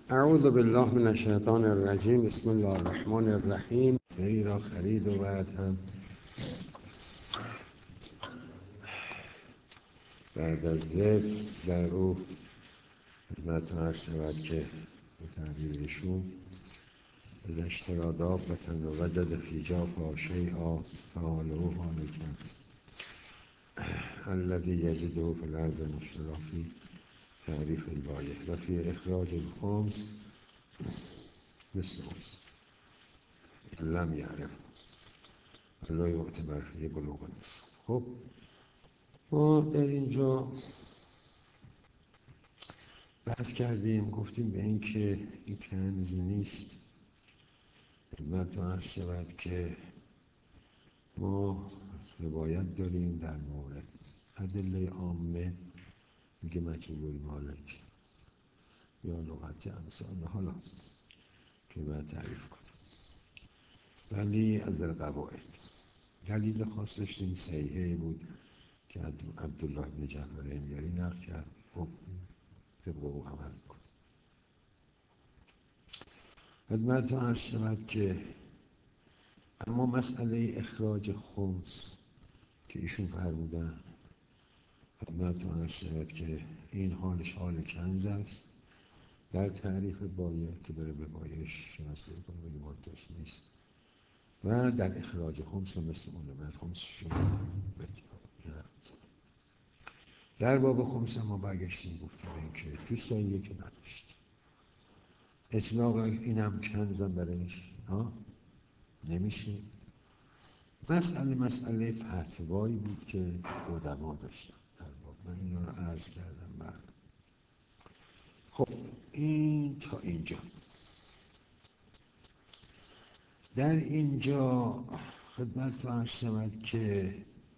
اعوذ بالله من الشیطان الرجیم. بسم الله الرحمن الرحیم. فری را خرید و بعد هم بعد از ذکر در او خدمتتون عرض شود که به تعبیر ایشون از اشتری دابة و وجد فی جوفها شیئا فحاله حال الکنز الذی یجده فی الارض مشتری فی تعریف البایع و فی اخراج الخمس مثل اوست لم یعرف لا یعتبر فی بلوغ النصاب. خب ما در اینجا بحث کردیم، گفتیم به این که این کنز نیست. خدمتتون عرض شود که ما روایت داریم در مورد ادله عامه، میگه مجهول المالک یا لغت امثال حالا که باید تعریف کنیم، ولی از القواعد دلیل خاص داشتیم. صحیحه بود که عبدالله بن جعفر همیاری نقل کرد. خب طبق او عمل کنیم. خدمتتون عرض شود که اما مسئله اخراج خمس که ایشون فرمودن، خدمتتون عرض شود که این حالش حال کنز است در تعریف بایع که بره به بایعش شناسایی کنه بگه مرتش نیست، و در اخراج خمس و مثل اونه باید خمسش رو بدیم. در باب خمس ما برگشتیم گفتیم این که تو سایه که نداشت اطلاق این هم کنزم برایش نمیشه. مسئله فتوایی بود که قدما داشتن در باب، من اینا رو عرض کردم. بعد خب این تا اینجا. در اینجا خدمت تو عرض شود که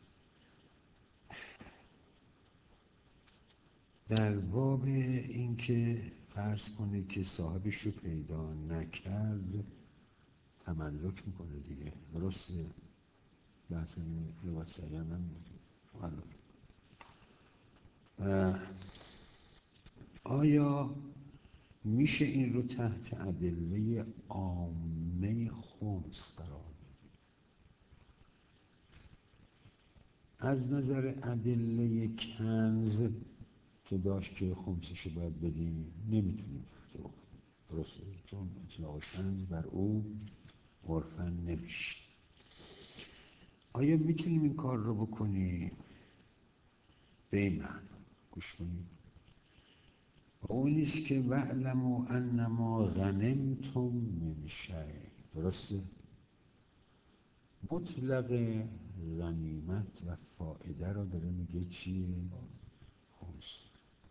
در باب این که فرض کنه که صاحبش رو پیدا نکرد تملک میکنه دیگه، درسته؟ بحث این وسیعه هم آیا میشه این رو تحت ادله عامه خمس قرار بدیم؟ از نظر ادله کنز که داشت که خمسش رو باید بدیم نمیتونیم درسته، چون اطلاق کنز بر او عرفاً نمیشه. آیا میتونیم این کار رو بکنیم؟ به این معنی گوش کنیم، اون نیست که وَاعْلَمُوا أَنَّمَا غَنِمْتُم مِّنْ شَیْءٍ، درسته؟ مطلق غنیمت و فائده رو داره میگه چیه؟ خمس.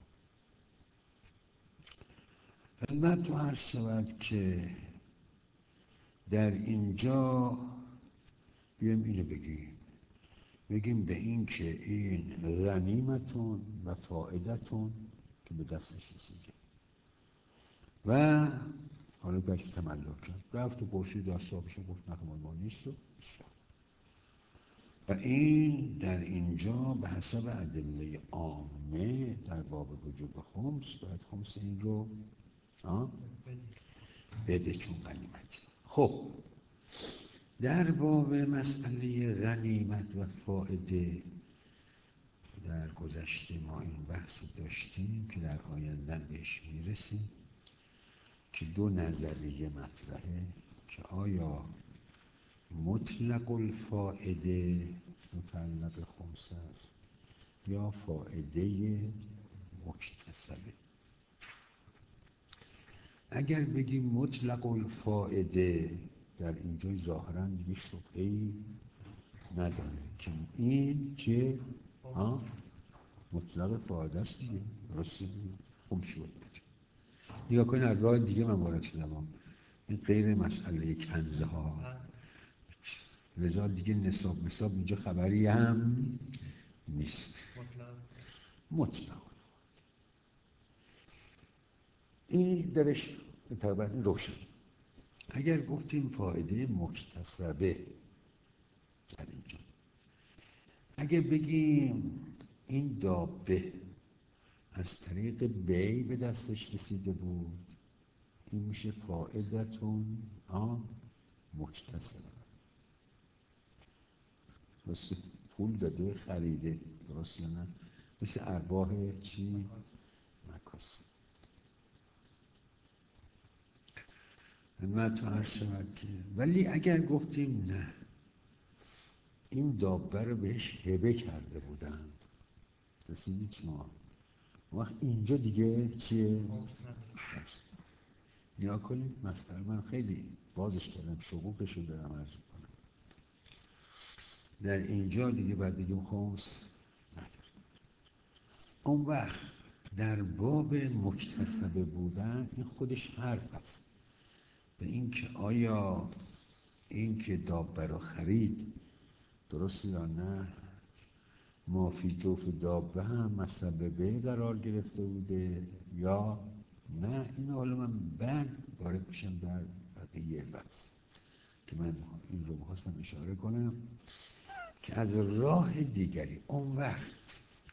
خدمت تو عرض شود که در اینجا بیایم اینو بگیم به این که این غنیمتون و فائدتون که به دستش رسیده و حالا باید که تملک کرد، رفت و پرسید دستابشون گفت نخمال ما نیست و این در اینجا به حسب ادله عامه در باب وجوب خمس باید خمس این رو بده چون غنیمت. خب در باب مسئله غنیمت و فائده در گذشته ما این بحث رو داشتیم که در آینده بهش میرسیم که دو نظریه مطرحه که آیا مطلق الفائده متعلق خمس است یا فائده مکتسبه. اگر بگیم مطلق الفائده در اینجا ظاهراً دیگه شبهه‌ای نداره که این که مطلق فائده است دیگه، درسته دیگه، خوب شد. نگاه کنید از راه دیگه من وارد شدم، این غیر مسئله کنزه ها، لذا دیگه نصاب اینجا خبری هم نیست. مطلق این درش طبعا روشن. اگر گفتیم فایده مکتسبه در اینجا، اگر بگیم این دابه از طریق بی به دستش رسیده بود این میشه فائدتون مکتسبه. درسته؟ پول داده خریده، درست یا نه؟ مثل ارباح چی؟ مکاسب. من تو عرض شود که ولی اگر گفتیم نه این دابه رو بهش هبه کرده بودن، رسیدید شما وقت اینجا دیگه چیه؟ نیا کنید مثلا من خیلی بازش کردم، شقوقش رو دارم عرض کنم. در اینجا دیگه باید بگیم خمس نداریم. اون وقت در باب مکتسبه بودن این خودش حرف هست به این که آیا این که دابه رو خرید درست یا نه مافی جوف دابه هم مسببه قرار گرفته بوده یا نه. این حالا من بعد وارد میشم در بقیه بحث که من این رو می‌خواستم اشاره کنم که از راه دیگری اون وقت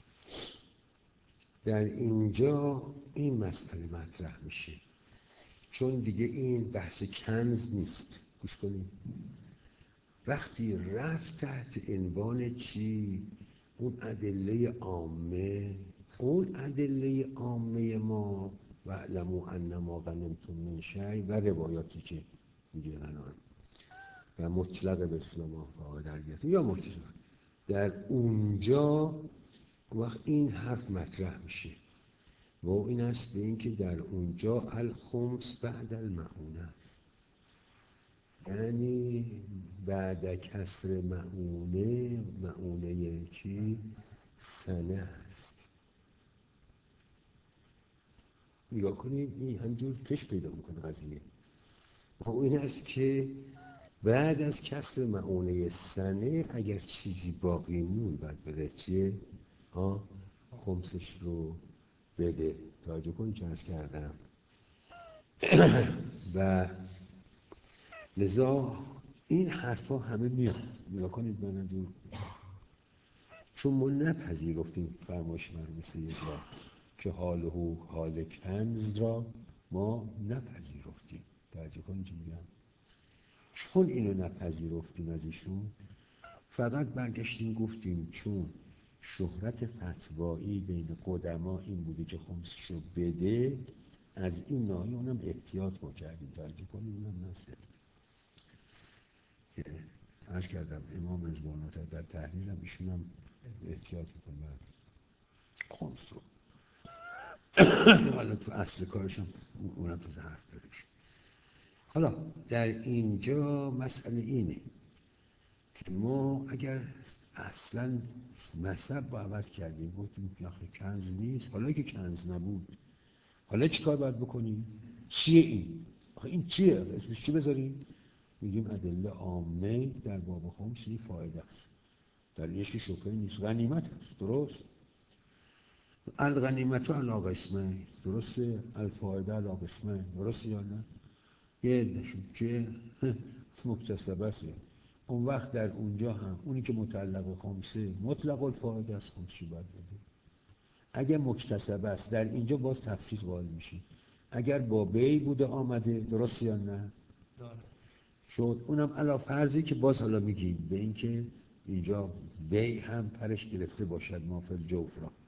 در اینجا این مسئله مطرح میشه، چون دیگه این بحث کنز نیست. گوش کنید، وقتی رفت تحت عنوان چی؟ اون ادله عامه، اون ادله عامه ما و اعلموا انما غنمتم من شیء و روایاتی که میگه غنایم و مطلق به اسلام در گرفت یا مطلق در اونجا وقت این حرف مطرح میشه و این است به این که در اونجا الخمس بعد المعونه است، یعنی بعد کسر معونه، معونه چی؟ سنه است. نگاه کنید این همجور کش پیدا میکنه قضیه و این است که بعد از کسر معونه سنه اگر چیزی باقی مون باید بده چیه؟ خمسش رو بده. توجه کنید چه عرض کردم. و لذا این حرفا همه میاد. نگاه کنید من دور چون ما نپذیرفتیم فرمایش مرحوم سیدالله که حال کنز را ما نپذیرفتیم. توجه کنید چه میگم. چون اینو نپذیرفتیم از ایشون فقط برگشتیم گفتیم چون شهرت فتوایی بین قدما این بوده که خمسشو بده، از این ناحیه اونم احتیاط کردیم. توجه کنید اونم نسید که عرض کردم امام رضوان الله در تحریر هم ایشون هم احتیاط میکنه خمس رو. حالا تو اصل کارش هم اونم تو حرف داره. حالا در اینجا مسئله اینه که ما اگر اصلا مذهب رو عوض کردیم گفتیم که آخه کنز نیست، حالا که کنز نبود حالا چی کار باید بکنیم؟ چیه این؟ آخه این چیه؟ اسمش چی بذاریم؟ میگیم ادله عامه در باب خمس این فایده است، در اینش که شبهه نیست. غنیمت هست، درست؟ الغنیمت علی قسمین، درسته؟ الفایده علی قسمین، درسته یا نه؟ یه عده‌شون که مکتسبه است. اون وقت در اونجا هم اونی که متعلق خمسه مطلق الفایده است، خمسشو باید بده. اگر مکتسبه است در اینجا باز تفصیل وارد میشه. اگر با بی بوده آمده، درست یا نه؟ شد اونم علا فرضی که باز حالا میگیم به این که اینجا بی هم پرش گرفته باشد مافل جوف را.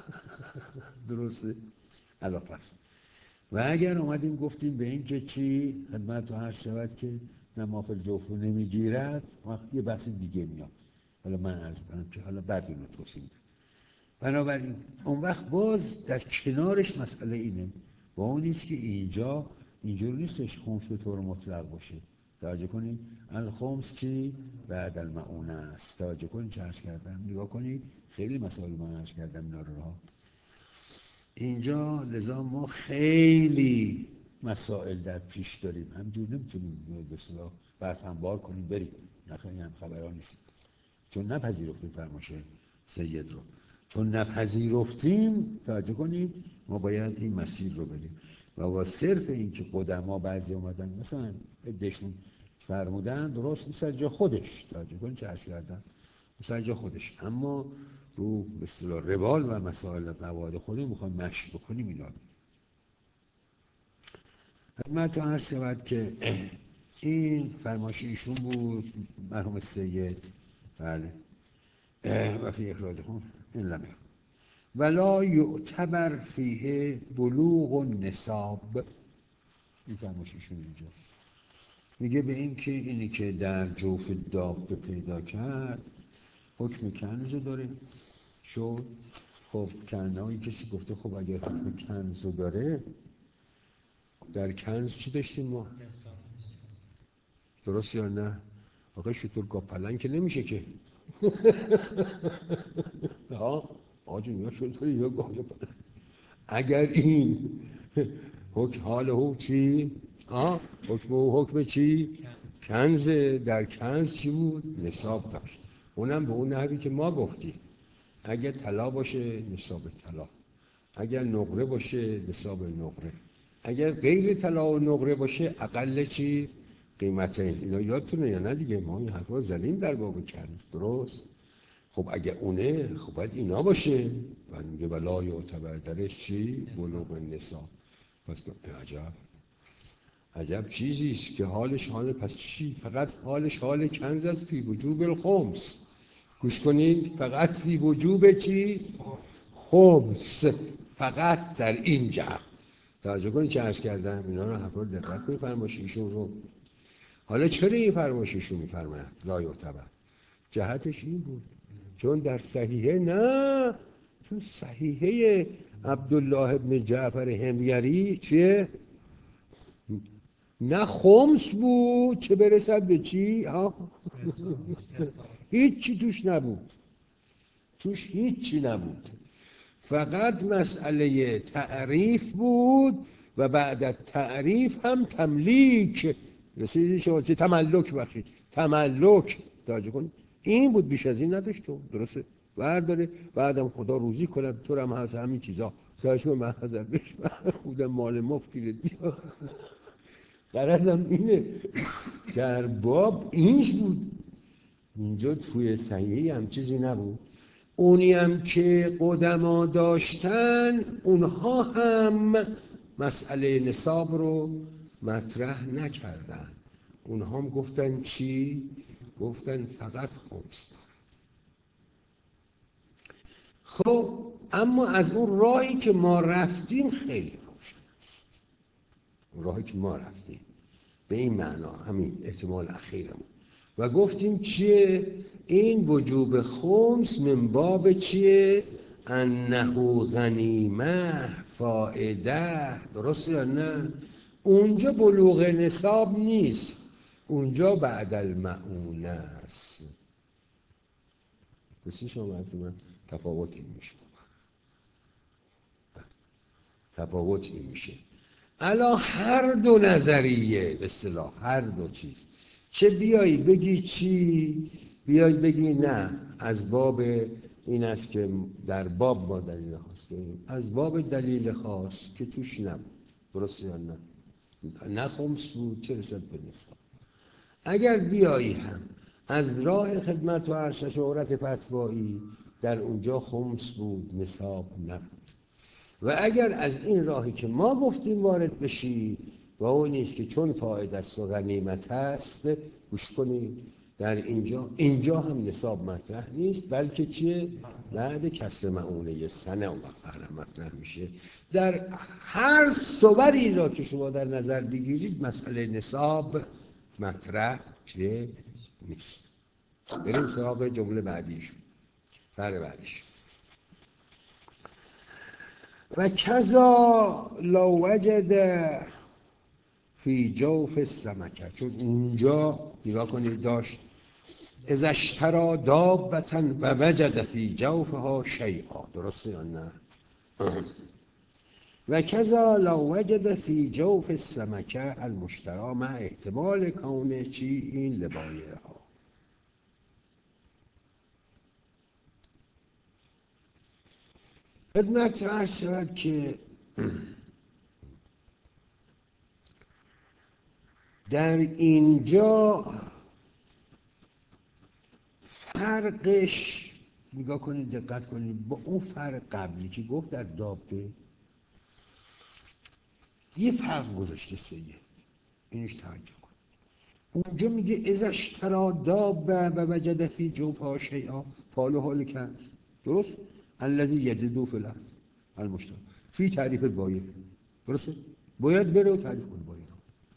درسته؟ علا فرض. و اگر اومدیم گفتیم به این که چی خدمت رو عرض شود که نه مافل جوف رو نمیگیرد، وقت یه بحث دیگه میاد. حالا من عرض کنم که حالا بعد اینو توصیل میکنم. بنابراین اون وقت باز در کنارش مسئله اینه با اون نیست که اینجا اینجور نیستش خمس به طور مطلق باشه. توجه کنید الخمس چی؟ بعد المعونه است. توجه کنید چه عرض کردم. نگاه کنید خیلی مسائل من عرض کردم اینا رو اینجا. لذا ما خیلی مسائل در پیش داریم، همجور نمیتونیم به اصطلاح برفنبار کنیم بریم. نخیلی هم خبرها نیست چون نپذیرفتیم فرماشه سید رو. چون نپذیرفتیم توجه کنید ما باید این مسیر رو بریم و با صرف این که قدما بعضی اومدن مثلا ادهشون فرمودن درست مثل جا خودش. توجه کنید چه عرض کردن مثل جا خودش، اما رو به اصطلاح روال و مسائل قواعد خودمون میخوایم مشی بکنیم اینا. خدمت عرض شود که این فرمایش ایشون بود مرحوم سید. بله. و فی اخراجهم این لم یکن ولا یعتبر فیه بلوغ النصاب. این فرمایش ایشون اینجا میگه به این که اینی که در جوف دابه پیدا کرد حکم کنز داره. شد خب کنزهایی کسی گفته خب اگر حکم کنز داره، در کنز چی داشتیم ما؟ درست یا نه؟ آقای شترگاه پلنگ که نمیشه که آجون یا شتر یا گاه پلنگ. اگر این حال حکم چی؟ حکم چی؟ کنز. در کنز چی بود؟ نصاب داشت. اونم به اون نحوی که ما گفتیم. اگر طلا باشه نصاب طلا، اگر نقره باشه نصاب نقره، اگر غیر طلا و نقره باشه اقل چی؟ قیمتین. اینا یادتونه یا نه دیگه؟ ما این حرفا زدیم در باب کنز. درست؟ خب اگر اونه خب باید اینا باشه. و میگه ولا یعتبر درش چی؟ بلوغ النصاب. پس عجب چیزیست که حالش حال پس چی؟ فقط حالش حال کنز است فی وجوب الخمس. گوش کنید، فقط فی وجوب چی؟ خمس. فقط در این جهت. توجه کنید چه عرض کردم؟ اینا رو حرفا رو دقت کنید فرمایششون رو. حالا چرا این فرمایششون میفرمایند لا یعتبر؟ جهتش این بود چون در صحیحه نه، چون صحیحه عبدالله ابن جعفر حمیری چیه؟ نه خمس بود چه برسد به چی؟ هیچی توش نبود. توش هیچی نبود. فقط مسئله تعریف بود و بعد از تعریف هم تملیک. رسیدی شما چه تملک بخشید؟ تملک. توجه کن این بود، بیش از این نداشت. تو درسته برداره بعدم خدا روزی کنه تو هم هست همین چیزا. توجه کن من حضر بهش بودم مال مفت بیا. غرضم اینه در باب اینش بود. اینجا توی صحیحی هم چیزی نبود. اونی هم که قدما داشتن اونها هم مسئله نصاب رو مطرح نکردن. اونها هم گفتن چی؟ گفتن فقط خمس. خب اما از اون راهی که ما رفتیم خیلی روشن است. راهی که ما رفتیم به این معنا همین احتمال اخیرمون و گفتیم چیه؟ این وجوب خمس من باب چیه؟ انه غنیمه فائده. درست یا نه؟ اونجا بلوغ نصاب نیست، اونجا بعد المعونه است. بسی شما از من تفاوت این میشه. تفاوت این میشه. الا هر دو نظریه به اصطلاح هر دو چیز، چه بیایی بگی چی، بیایی بگی نه از باب این است که در باب با دلیل خاص داریم، از باب دلیل خاص که توش نبود. درست یا نه؟ نه خمس بود چه رسد به نصاب. اگر بیایی هم از راه خدمت و عرض شهرت فتوایی، در اونجا خمس بود نصاب نبود. و اگر از این راهی که ما گفتیم وارد بشی و اون نیست که چون فایده است و غنیمت هست، گوش کنید در اینجا هم نصاب مطرح نیست، بلکه چیه؟ بعد کسر معونه سنه و فقر مطرح میشه. در هر صوری را که شما در نظر بگیرید مسئله نصاب مطرح چیه؟ نیست. بریم سراغ جمله بعدیش. سر بعدیش. و کذا لو وجد فی جوف السمکه، چون اونجا نگاه کنید داشت اذا اشتری دابة و وجد فی جوفها شیئا. درسته یا نه؟ و کذا لو وجد فی جوف السمکه المشتری مع احتمال کون چی؟ این لبایه ها. خدمت عرض شود که در اینجا فرقش نگاه کنید دقت کنید با اون فرق قبلی که گفت در دابه، یه فرق گذاشته سید، اینش توجه کن. اونجا میگه ازش ترا دابه و وجد فی جوفها شیئا فالو حال کنز، درست؟ الذی یجدو فی الارض المشترک فی تعریف بایع، درسته؟ باید بره و تعریف کنه بایع.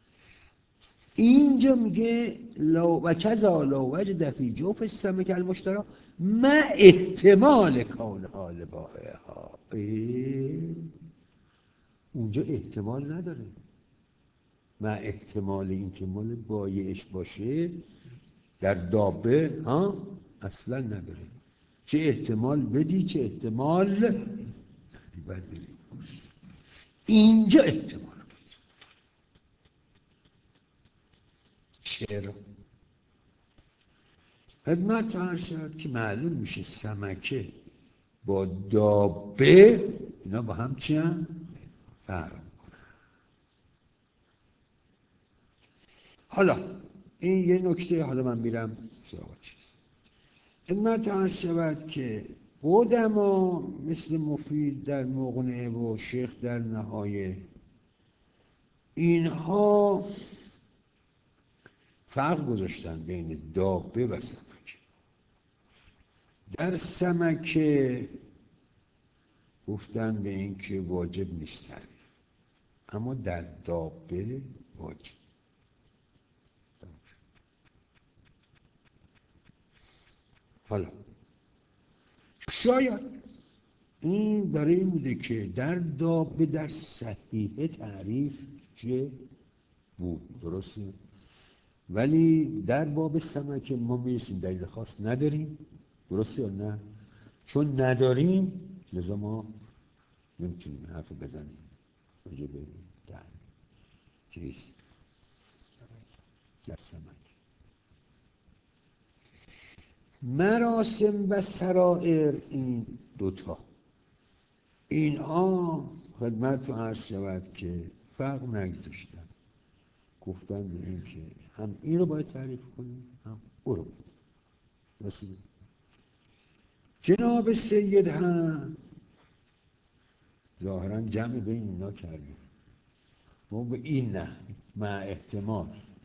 اینجا میگه لو و کذا لو وجد فی جوف السمک المشترک ما احتمال کون حال بایعها. اونجا احتمال نداره، ما احتمال این که مال بایعش باشه در دابه ها اصلا نداره. چه احتمال بدی چه احتمال بدی، اینجا احتمال بدی. چرا؟ خدمت عرض شد که معلوم میشه سمکه با دابه اینا با هم چی هم؟ فرق. حالا این یه نکته، حالا من میرم سراغ چیز. خدمت عرض شود که قدما مثل مفید در مغنیه و شیخ در نهایه، اینها فرق گذاشتن بین دابه و سمکه. در سمکه گفتن به این که واجب نیست تعریف، اما در دابه واجب. حالا شاید این برای این بوده که در دابه در صحیح تعریف چیه بود، درسته؟ ولی در باب سمک ما میرسیم دلیل خاص نداریم، درسته یا نه؟ چون نداریم لذا ما نمیتونیم حرف بزنیم راجع به چیز در سمک. مراسم و سرائر، این دوتا اینها خدمت تو عرض شود که فرق نگذاشتن، گفتن به این که هم این رو باید تعریف کنیم هم او رو باید. مثلا جناب سید هم ظاهرا جمع بین اینا کردیم، ما به این نه مع احتمال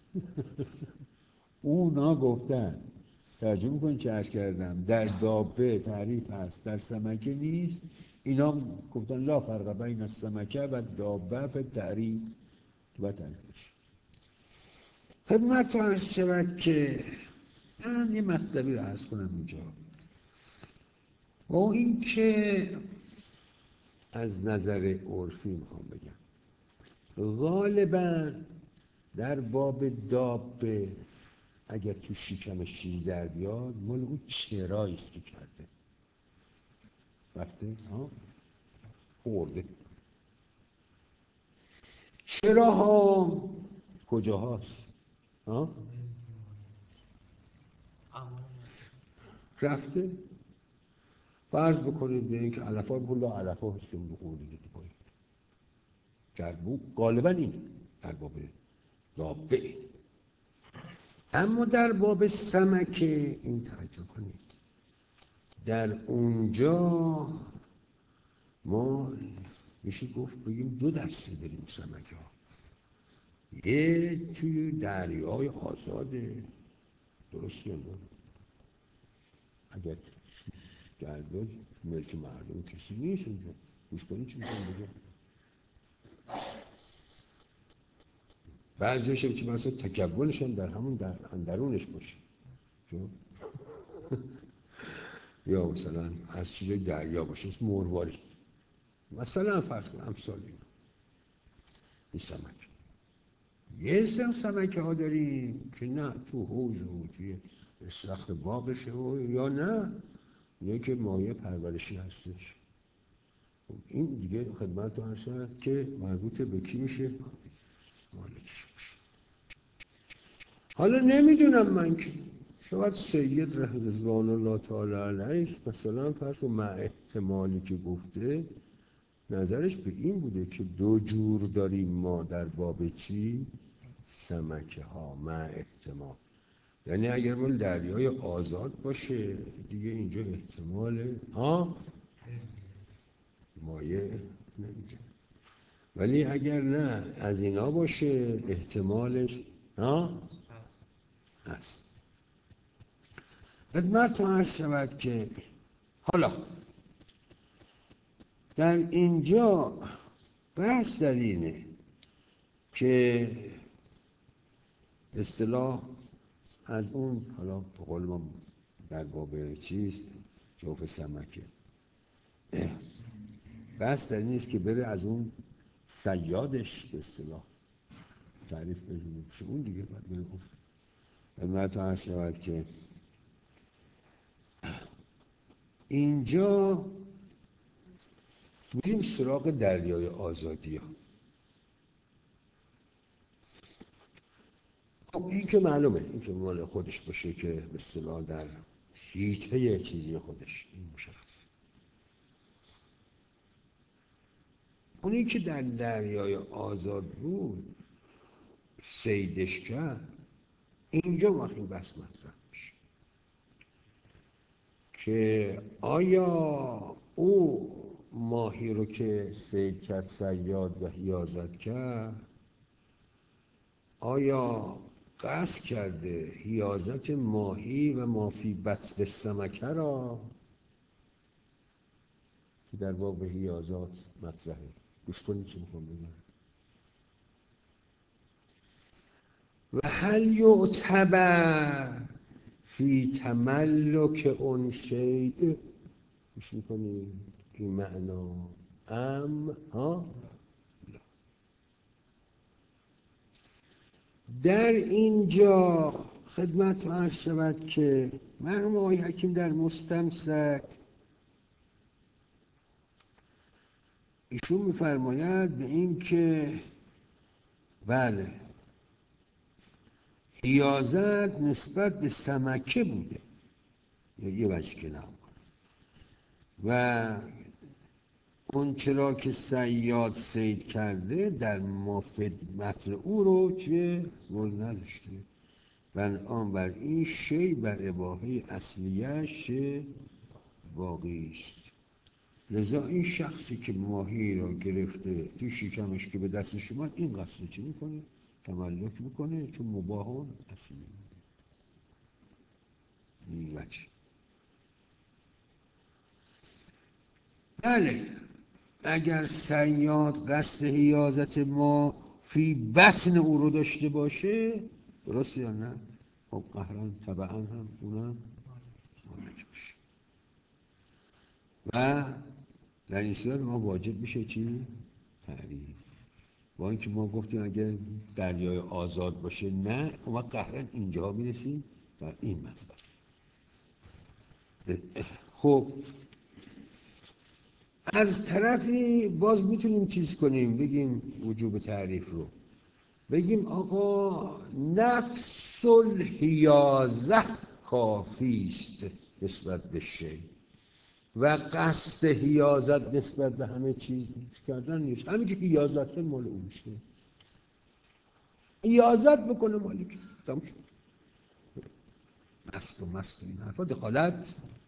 اونا گفتن ترجمه کنید چه عرض کردم در دابه تعریف هست در سمکه نیست، اینا گفتن لا فرق بین السمکه و دابه فی تعریف و تعریفش. خدمت تو عرض شود که من یه مطلبی رو عرض کنم اینجا، با این که از نظر عرفی میخوام بگم غالبا در باب دابه اگر تو شکمش چیزی در بیاد مال اون چراییست که کرده وقتی خورده. چراها کجا هاست؟ رفته. فرض بکنید به این که علفا بلا علفا هستیم بخوردید تو پایید جربو غالبا این در باب دابه. اما در باب سمکه این توجه کنید، در اونجا ما میشه گفت بگیم دو دسته داریم سمکه ها. یه توی دریای آزاده، درست یا نه؟ اگر دریا ملک مردم کسی نیست اونجا، گوش کنید چی میکنم بگم. بعضیش هم چی مثلا تکونش هم در همون در اندرونش باشه یا مثلا از چیزای دریا باشه، اسم مروارید مثلا فرض کن امثال این سمک. یه سر سمک ها داریم که نه تو حوض و توی استخر باغشه و یا نه یه که مایه پرورشی هستش. این دیگه خدمت رو هست که مربوط به کی میشه؟ مالکش میشه. حالا نمیدونم من که شاید سید رضوان الله تعالی علیه مثلا فرض کن مع احتمالی که گفته نظرش به این بوده که دو جور داریم ما در باب چی؟ سمکه ها مع احتمال. یعنی اگر مال دریای آزاد باشه دیگه اینجا احتمال مایه نمیده. ولی اگر نه از اینا باشه احتمالش هست. خدمتتون عرض شود که حالا در اینجا بحث در اینه که اصطلاح از اون حالا به قول ما در باب چیز جوف سمکه، بحث در این نیست که بره از اون صیادش به اصطلاح تعریف بگیم چه اون دیگه باید بره گفت. خدمتتون عرض شود که اینجا بریم سراغ دریای آزادی ها. خب این که معلومه، این که مال خودش باشه که به اصطلاح در حیطه چیزی خودش این مشخص. اونی که در دریای آزاد بود صیدش کرد، اینجا وقتی بحث مطرح میشه که آیا او ماهی رو که صید کرد، صیاد و حیازت کرد، آیا قصد کرده حیازت ماهی و مافی بطن سمکه را که در باب حیازات مطرحه؟ گوش کنید چه میخوام بگم. و هل یعتبر فی تملک اون شیء، گوش میکنید این معنا در اینجا خدمت عرض شود که مرحوم آقای حکیم در مستمسک ایشون میفرماید به این که بله حیازت نسبت به سمکه بوده، یه وجه که نام و اون چرا که صیاد صید کرده در متن او رو چه گل نداشته، بنابراین بر این شی بر اباحه اصلیش باقی است. لذا این شخصی که ماهی را گرفته تو شکمش که به دستش اومد، این قصد چی میکنه؟ تملک میکنه، چون مباحون اصلی این وجه. بله اگر صیاد قصد حیازت ما فی بطن او رو داشته باشه، درست یا نه؟ خب قهرن طبعا هم اونم مالک باشه و در این صورت ما واجب میشه چی؟ تعریف. با اینکه ما گفتیم اگر دریای آزاد باشه نه، اون وقت قهرن اینجا میرسیم و این مسئله. خب از طرفی باز میتونیم چیز کنیم، بگیم وجوب تعریف رو بگیم آقا نفس الحیازه کافی است نسبت به شی و قصد حیازت نسبت به همه چیز کردن نیست. همین که حیازت مال اون میشه، حیازت بکنه مالک تمام شد. مست این حرفا دخالت.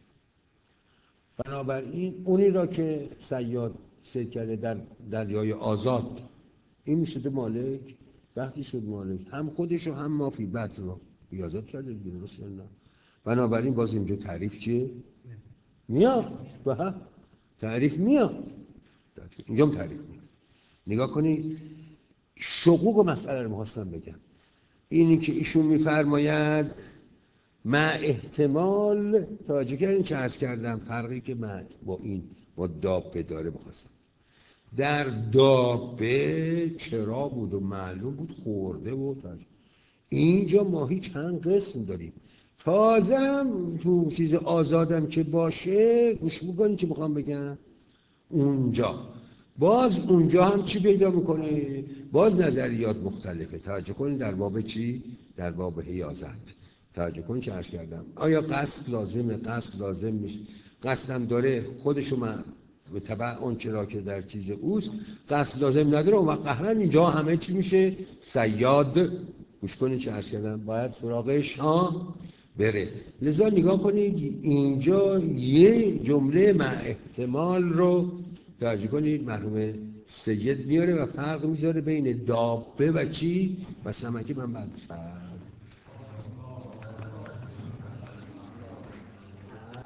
بنابراین اونی را که صیاد صید کرده در دریای آزاد، این میشده مالک. وقتی شد مالک هم خودش و هم مافی بطن رو حیازت کرده، درست یا نه؟ بنابراین باز اینجا تعریف چیه؟ میاد و تعریف میاد، اینجا هم تعریف میاد. نگاه کنید شقوق مسئله رو می‌خواستم بگم. اینی که ایشون میفرماید مع احتمال توجه کردین چه عرض کردم فرقی که من با این با دابه داره بخواستم. در دابه چرا بود و معلوم بود خورده بود. اینجا ماهی چند قسم داریم، تازه هم تو چیز آزادم که باشه گوش میکنی چی میخوام بگم. اونجا هم چی پیدا میکنه؟ باز نظریات مختلفه. توجه کنید در باب چی؟ در باب حیازت توجه کنید چه عرض کردم. آیا قصد لازمه؟ قصد لازم میشه. قصدم داره خودشو من به تبع اون چرا که در چیز اوست، قصد لازم نداره و قهرن اینجا همه چی میشه صیاد. گوش کنید چه عرض کردم، باید سراغش بره. لذا نگاه کنید اینجا یه جمله مع احتمال رو توجه کنید مرحوم سید میاره و فرق میذاره بین دابه و چی؟ و سمکی. من بعد فرق